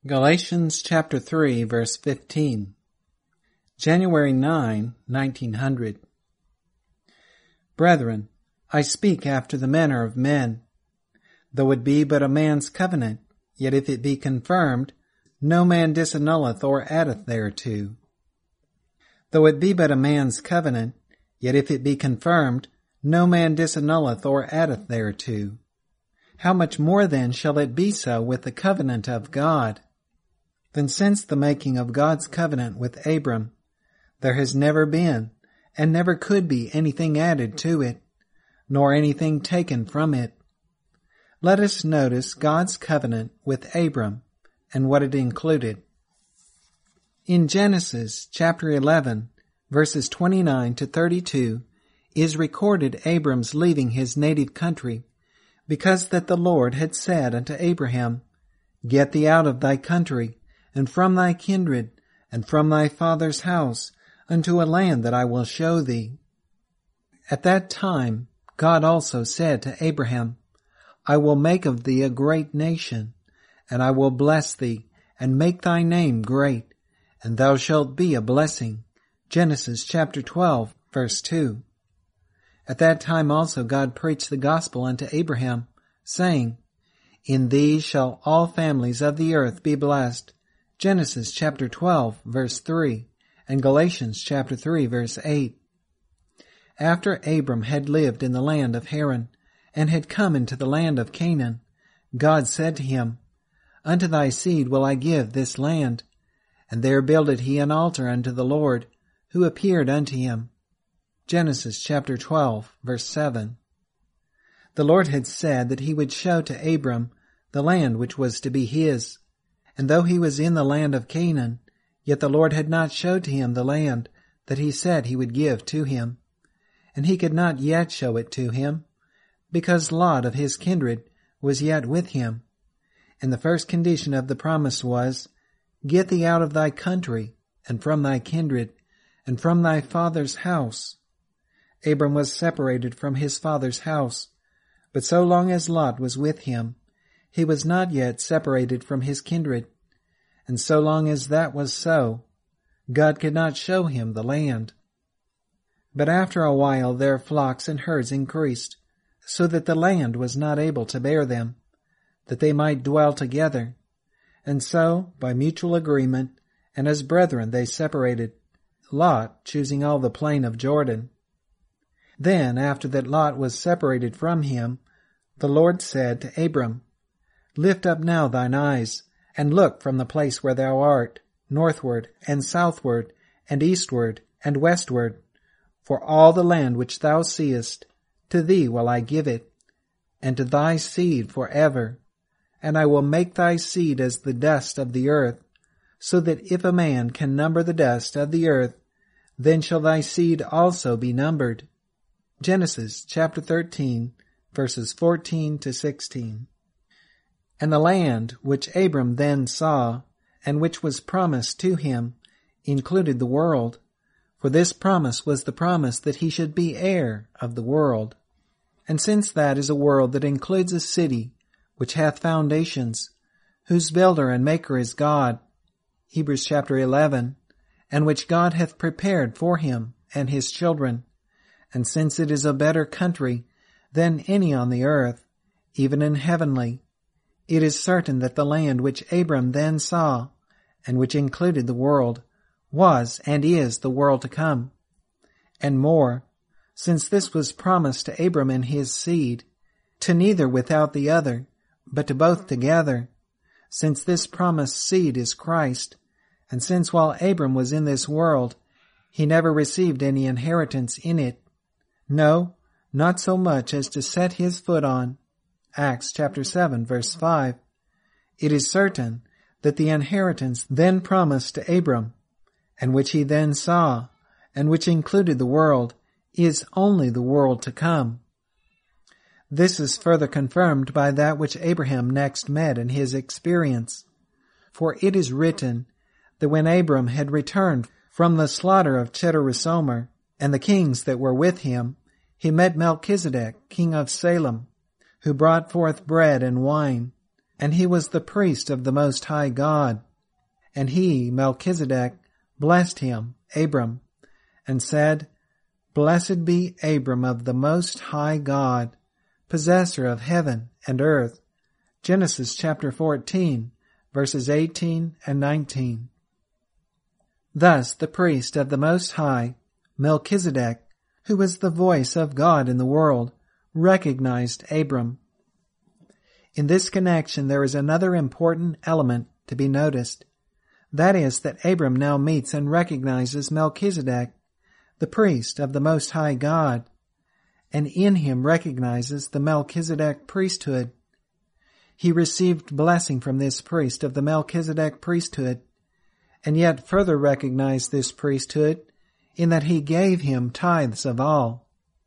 Galatians chapter 3, verse 15. January 9, 1900. Brethren, I speak after the manner of men. Though it be but a man's covenant, yet if it be confirmed, no man disannulleth or addeth thereto. Though it be but a man's covenant, yet if it be confirmed, no man disannulleth or addeth thereto. How much more then shall it be so with the covenant of God? Then since the making of God's covenant with Abram, there has never been and never could be anything added to it, nor anything taken from it. Let us notice God's covenant with Abram and what it included. In Genesis chapter 11, verses 29 to 32, is recorded Abram's leaving his native country, because that the Lord had said unto Abraham, Get thee out of thy country, and from thy kindred, and from thy father's house, unto a land that I will show thee. At that time God also said to Abraham, I will make of thee a great nation, and I will bless thee, and make thy name great, and thou shalt be a blessing. Genesis chapter 12, verse 2. At that time also God preached the gospel unto Abraham, saying, In thee shall all families of the earth be blessed. Genesis chapter 12, verse 3, and Galatians chapter 3, verse 8. After Abram had lived in the land of Haran, and had come into the land of Canaan, God said to him, Unto thy seed will I give this land. And there builded he an altar unto the Lord, who appeared unto him. Genesis chapter 12, verse 7. The Lord had said that he would show to Abram the land which was to be his. And though he was in the land of Canaan, yet the Lord had not showed to him the land that he said he would give to him. And he could not yet show it to him, because Lot of his kindred was yet with him. And the first condition of the promise was, Get thee out of thy country, and from thy kindred, and from thy father's house. Abram was separated from his father's house, but so long as Lot was with him, he was not yet separated from his kindred, and so long as that was so, God could not show him the land. But after a while their flocks and herds increased, so that the land was not able to bear them, that they might dwell together. And so, by mutual agreement, and as brethren they separated, Lot choosing all the plain of Jordan. Then, after that Lot was separated from him, the Lord said to Abram, Lift up now thine eyes, and look from the place where thou art, northward, and southward, and eastward, and westward. For all the land which thou seest, to thee will I give it, and to thy seed forever. And I will make thy seed as the dust of the earth, so that if a man can number the dust of the earth, then shall thy seed also be numbered. Genesis chapter 13, verses 14 to 16. And the land which Abram then saw, and which was promised to him, included the world, for this promise was the promise that he should be heir of the world. And since that is a world that includes a city which hath foundations, whose builder and maker is God, Hebrews chapter 11, and which God hath prepared for him and his children, and since it is a better country than any on the earth, even in heavenly, it is certain that the land which Abram then saw, and which included the world, was and is the world to come. And more, since this was promised to Abram and his seed, to neither without the other, but to both together, since this promised seed is Christ, and since while Abram was in this world, he never received any inheritance in it, no, not so much as to set his foot on, Acts chapter 7, verse 5, it is certain that the inheritance then promised to Abram, and which he then saw, and which included the world, is only the world to come. This is further confirmed by that which Abraham next met in his experience. For it is written that when Abram had returned from the slaughter of Chedorlaomer and the kings that were with him, he met Melchizedek, king of Salem, who brought forth bread and wine, and he was the priest of the Most High God. And he, Melchizedek, blessed him, Abram, and said, Blessed be Abram of the Most High God, possessor of heaven and earth. Genesis chapter 14, verses 18 and 19. Thus the priest of the Most High, Melchizedek, who was the voice of God in the world, recognized Abram. In this connection there is another important element to be noticed. That is that Abram now meets and recognizes Melchizedek, the priest of the Most High God, and in him recognizes the Melchizedek priesthood. He received blessing from this priest of the Melchizedek priesthood, and yet further recognized this priesthood in that he gave him tithes of all.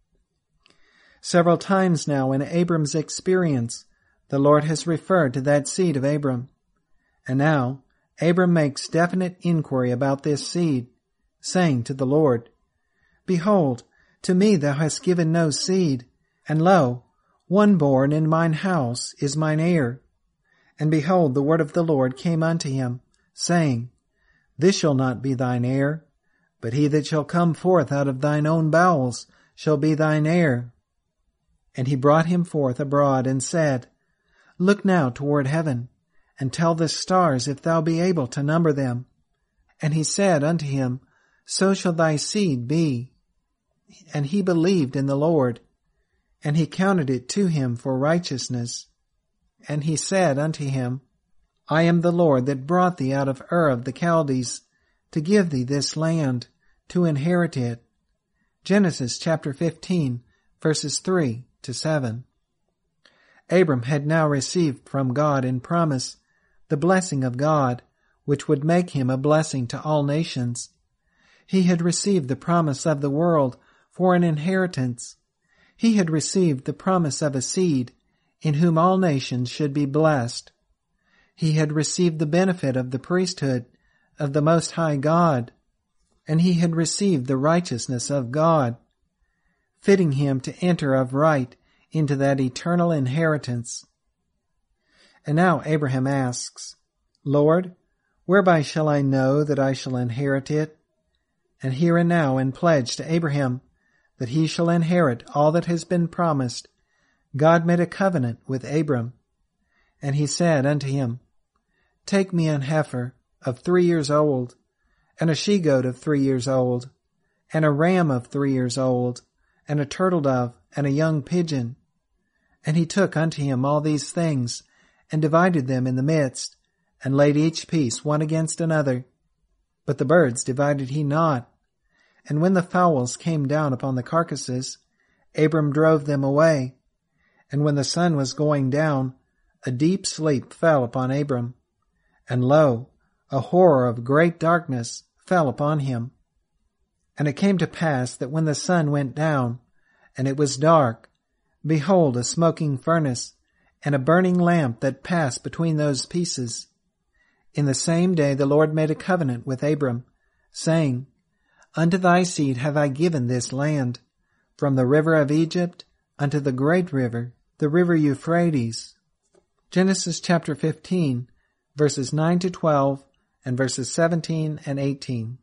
Several times now in Abram's experience, the Lord has referred to that seed of Abram, and now Abram makes definite inquiry about this seed, saying to the Lord, Behold, to me thou hast given no seed, and lo, one born in mine house is mine heir. And behold, the word of the Lord came unto him, saying, This shall not be thine heir, but he that shall come forth out of thine own bowels shall be thine heir. And he brought him forth abroad, and said, Look now toward heaven, and tell the stars if thou be able to number them. And he said unto him, So shall thy seed be. And he believed in the Lord, and he counted it to him for righteousness. And he said unto him, I am the Lord that brought thee out of Ur of the Chaldees, to give thee this land, to inherit it. Genesis chapter 15, verses 3 to 7. Abram had now received from God in promise the blessing of God, which would make him a blessing to all nations. He had received the promise of the world for an inheritance. He had received the promise of a seed in whom all nations should be blessed. He had received the benefit of the priesthood of the Most High God, and he had received the righteousness of God, fitting him to enter of right into that eternal inheritance. And now Abraham asks, Lord, whereby shall I know that I shall inherit it? And here and now in pledge to Abraham that he shall inherit all that has been promised, God made a covenant with Abram. And he said unto him, Take me an heifer of 3 years old, and a she-goat of 3 years old, and a ram of 3 years old, and a turtle-dove, and a young pigeon. And he took unto him all these things, and divided them in the midst, and laid each piece one against another. But the birds divided he not. And when the fowls came down upon the carcasses, Abram drove them away. And when the sun was going down, a deep sleep fell upon Abram. And lo, a horror of great darkness fell upon him. And it came to pass that when the sun went down, and it was dark, behold, a smoking furnace, and a burning lamp that passed between those pieces. In the same day the Lord made a covenant with Abram, saying, Unto thy seed have I given this land, from the river of Egypt unto the great river, the river Euphrates. Genesis chapter 15, verses 9 to 12, and verses 17 and 18.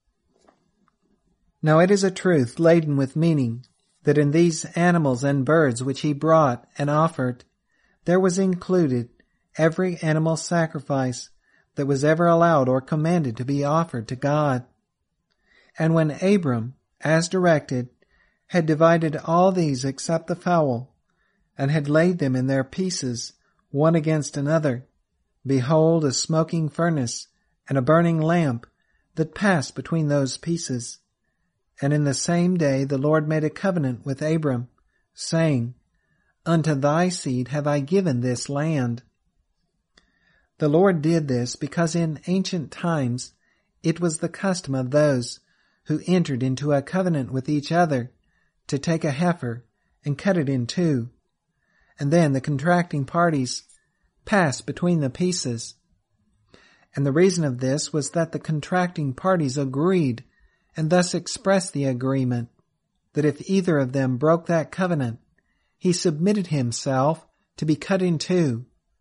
Now it is a truth laden with meaning, that in these animals and birds which he brought and offered, there was included every animal sacrifice that was ever allowed or commanded to be offered to God. And when Abram, as directed, had divided all these except the fowl, and had laid them in their pieces, one against another, behold, a smoking furnace and a burning lamp that passed between those pieces. And in the same day the Lord made a covenant with Abram, saying, Unto thy seed have I given this land. The Lord did this because in ancient times it was the custom of those who entered into a covenant with each other to take a heifer and cut it in two, and then the contracting parties passed between the pieces. And the reason of this was that the contracting parties agreed and thus expressed the agreement that if either of them broke that covenant, he submitted himself to be cut in two,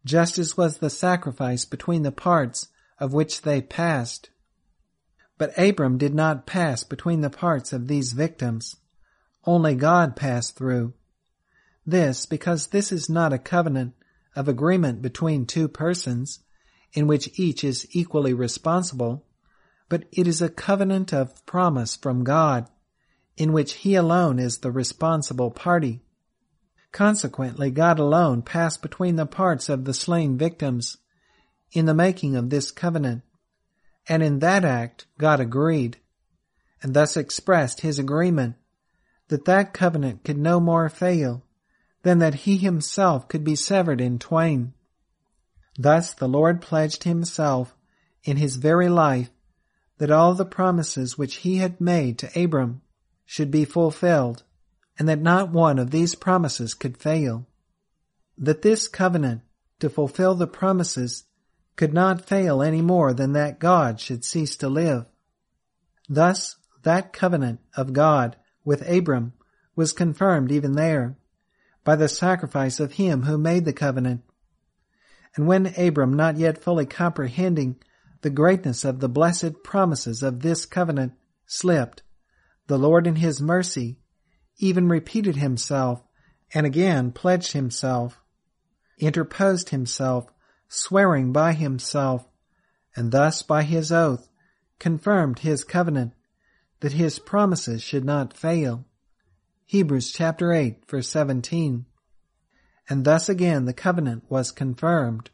just as was the sacrifice between the parts of which they passed. But Abram did not pass between the parts of these victims. Only God passed through. This because this is not a covenant of agreement between two persons, in which each is equally responsible, but it is a covenant of promise from God, in which He alone is the responsible party. Consequently, God alone passed between the parts of the slain victims in the making of this covenant, and in that act God agreed, and thus expressed His agreement that that covenant could no more fail than that He Himself could be severed in twain. Thus the Lord pledged Himself in His very life that all the promises which He had made to Abram should be fulfilled, and that not one of these promises could fail. That this covenant to fulfill the promises could not fail any more than that God should cease to live. Thus that covenant of God with Abram was confirmed even there, by the sacrifice of Him who made the covenant. And when Abram, not yet fully comprehending the greatness of the blessed promises of this covenant, slipped, the Lord in His mercy even repeated Himself and again pledged Himself, interposed Himself, swearing by Himself, and thus by His oath confirmed His covenant, that His promises should not fail. Hebrews chapter 8, verse 17. And thus again the covenant was confirmed.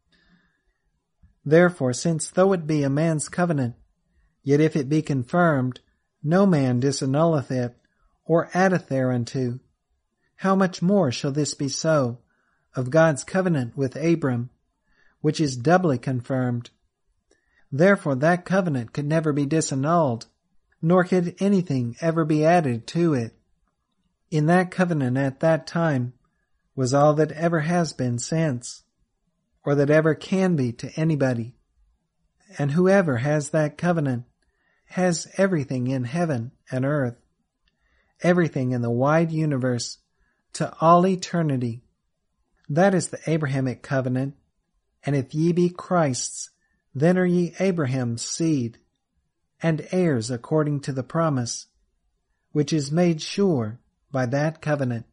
Therefore, since though it be a man's covenant, yet if it be confirmed, no man disannulleth it, or addeth thereunto, how much more shall this be so of God's covenant with Abram, which is doubly confirmed? Therefore that covenant could never be disannulled, nor could anything ever be added to it. In that covenant at that time was all that ever has been since, or that ever can be to anybody. And whoever has that covenant has everything in heaven and earth, everything in the wide universe, to all eternity. That is the Abrahamic covenant, and if ye be Christ's, then are ye Abraham's seed, and heirs according to the promise, which is made sure by that covenant.